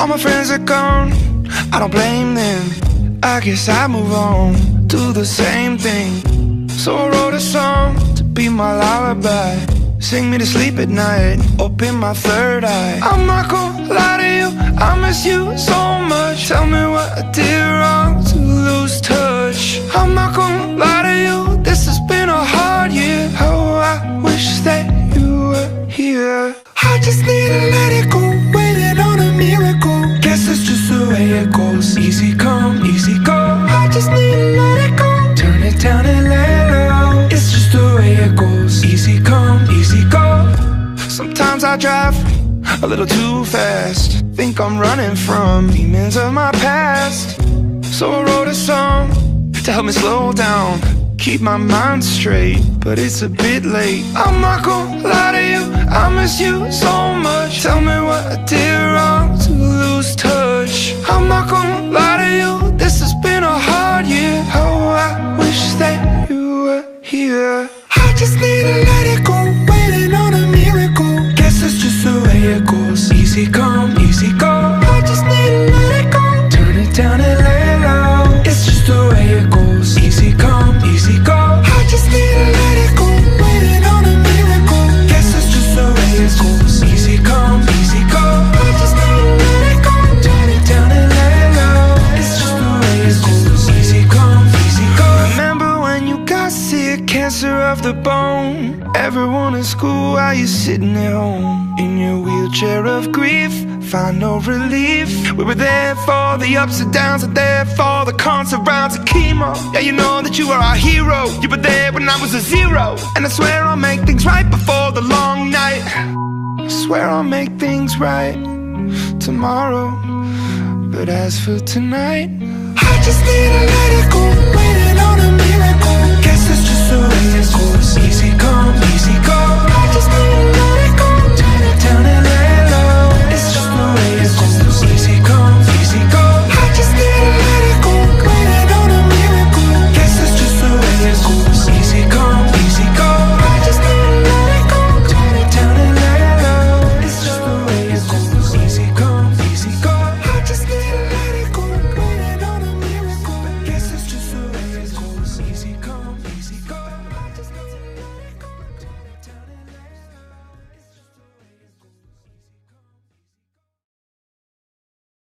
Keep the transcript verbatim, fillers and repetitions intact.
my friends are gone, I don't blame them. I guess I move on, do the same thing. So I wrote a song to be my lullaby, sing me to sleep at night, open my third eye. I'm not gonna lie to you, I miss you so much. Tell me what I did wrong to lose touch. I'm not gonna lie to you, this has been a hard year. Oh, I wish that you were here. I just need to let it go, waiting on a miracle. Guess it's just the way it goes, easy come, easy go. I just need to let it go, turn it down and let it low. It's just the way it goes, easy come, easy go. Sometimes I drive a little too fast, think I'm running from demons of my past. So I wrote a song to help me slow down, keep my mind straight, but it's a bit late. I'm not gonna lie to you, I miss you so much. Tell me what I did wrong to lose touch. I'm not gonna lie to you, this has been a hard year. Oh, I wish that you were here. I just need to let it go, waiting on a miracle. Guess it's just the way it goes, easy come, easy go. I just need to let it go, turn it down and let it low. It's just the way it goes, easy come, easy go. I just need to let it go, waiting on a miracle. Guess it's just the way it goes, easy come, easy go. I just need to let it go, turn it down and let it low. It's just the way it goes, easy come, easy go. Remember when you got sick, cancer of the bone? Everyone in school, while you sitting at home in your wheelchair of grief, find no relief. We were there for the ups and downs, and there for the constant rounds of chemo. Yeah, you know that you are our hero. You were there when I was a zero, and I swear I'll make things right before the long night. I swear I'll make things right tomorrow, but as for tonight, I just need to let it go, waiting on a miracle. Guess it's just the way it goes, easy come, easy go. I just need to